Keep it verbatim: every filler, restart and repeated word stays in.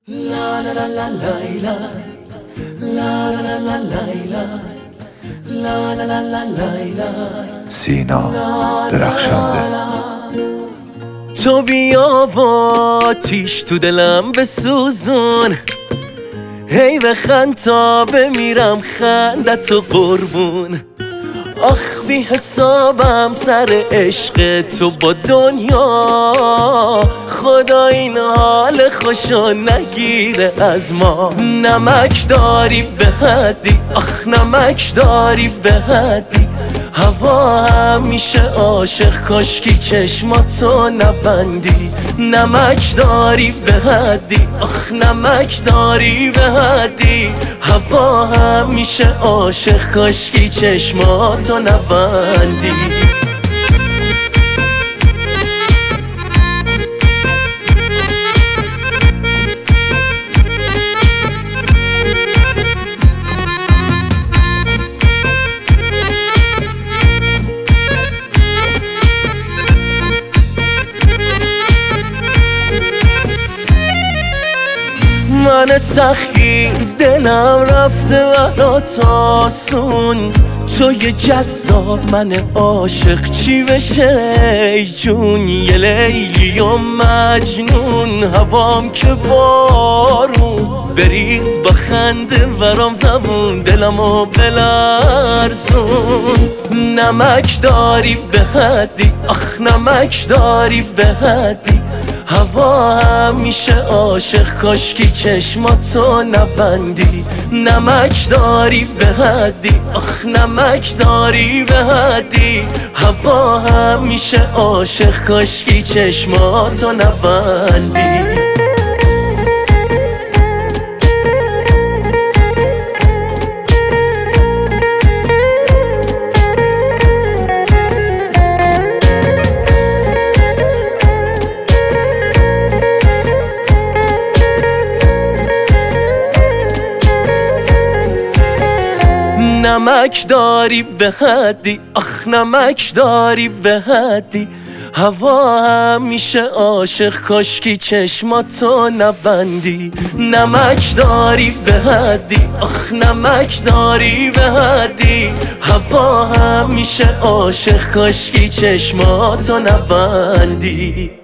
La la la la Layla, la la la la Layla, la la la la Layla. سینا درخشنده. تو بیا با آتیش تو دلم بسوزون، هی بخند تا بمیرم خندتو قربون. آخ بی حسابم سر عشق تو با دنیا، خدا این حال خوشو نگیره از ما. نمک داری به حدی، آخ نمک داری به حدی، هوا همیشه عاشق کاشکی چشماتو نبندی. نمک داری به حدی، آخ نمک داری به حدی، هوا همیشه عاشق کاشکی چشماتو نبندی. من سخی دلم رفته برات آسون، تو یه جذاب من عاشق چی بشه ای جون. یه لیلی و مجنون، هوام که بارون، بریز با خنده برام زبون دلمو بلرزون. نمک داری به حدی، آخ نمک داری به حدی، هوا همیشه عاشق کاشکی چشماتو نبندی. نمک داری به حدی، آخ نمک داری به حدی، هوا همیشه عاشق کاشکی چشماتو نبندی. نمک داری به حدی، آخ نمک داری به حدی، هوا همیشه عاشق کاشکی چشماتو نبندی. نمک داری به حدی، آخ نمک داری به حدی، هوا همیشه عاشق کاشکی چشماتو نبندی.